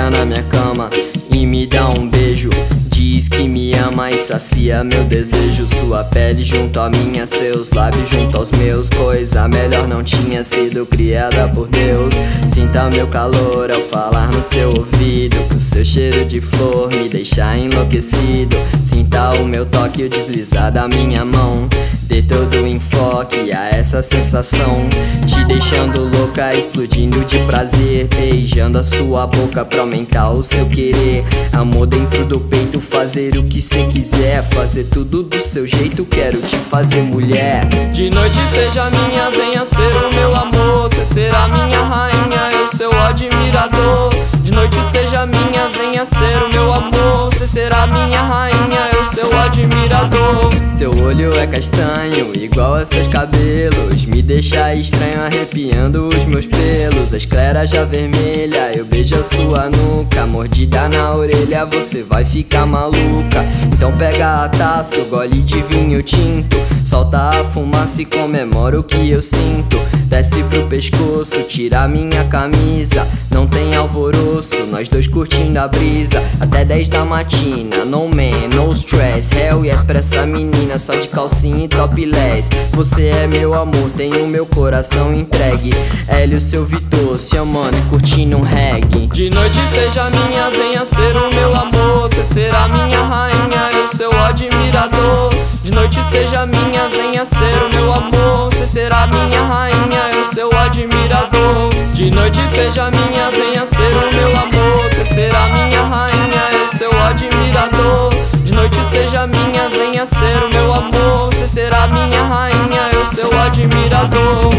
deita na minha cama e me dá um beijo. Diz que me ama e sacia meu desejo. Sua pele junto à minha, seus lábios junto aos meus. Coisa melhor não tinha sido criada por Deus. Sinta meu calor ao falar no seu ouvido, que o seu cheiro de flor me deixa enlouquecido. Sinta o meu toque, o deslizar da minha mão. Dê todo o enfoque a essa sensação, te deixando louca, explodindo de prazer. Beijando a sua boca pra aumentar o seu querer. Amor dentro do peito, fazer o que cê quiser. Fazer tudo do seu jeito, quero te fazer mulher. De noite seja minha, venha ser o meu amor. Cê será minha rainha, eu seu admirador. De noite seja minha, venha ser o meu amor. Cê será minha rainha, eu seu admirador. Seu olho é castanho, igual a seus cabelos. Me deixa estranho, arrepiando os meus pelos. A esclera já vermelha, eu beijo a sua nuca. Mordida na orelha, você vai ficar maluca. Então pega a taça, gole de vinho tinto. Solta a fumaça e comemora o que eu sinto. Desce pro pescoço, tira a minha camisa. Não tem alvoroço, nós dois curtindo a brisa. Até 10 da matina, no man, no stress. Hell yes pra essa menina, só de calcinha e topless. Você é meu amor, tenho meu coração entregue. Hélio, seu Vitor, se amando e curtindo um reggae. De noite seja minha, venha ser o meu amor. Cê será minha rainha, eu seu admirador. De noite seja minha, venha ser o meu amor. Cê será minha rainha, eu seu admirador. De noite seja minha, venha ser o meu amor. Cê será minha rainha, eu seu admirador. De noite seja minha, venha ser o meu amor. Cê será minha rainha, eu seu admirador.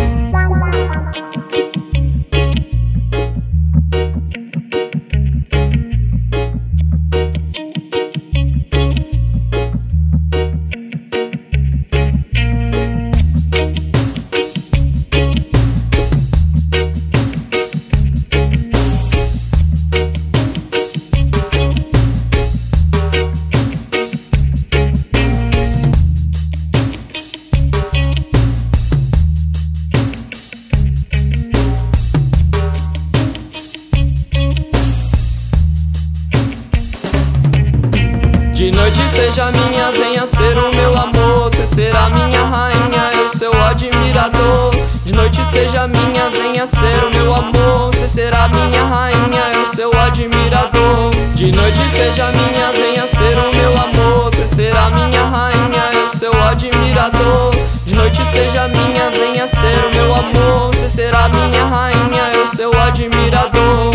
De noite seja minha, venha ser o meu amor. Cê será minha rainha, eu seu admirador. De noite seja minha, venha ser o meu amor. Cê será minha rainha, eu seu admirador. De noite seja minha, venha ser o meu amor. Cê será minha rainha, eu seu admirador. De noite seja minha, venha ser o meu amor. Cê será minha rainha, eu seu admirador.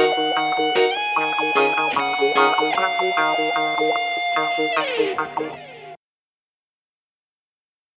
Thank you.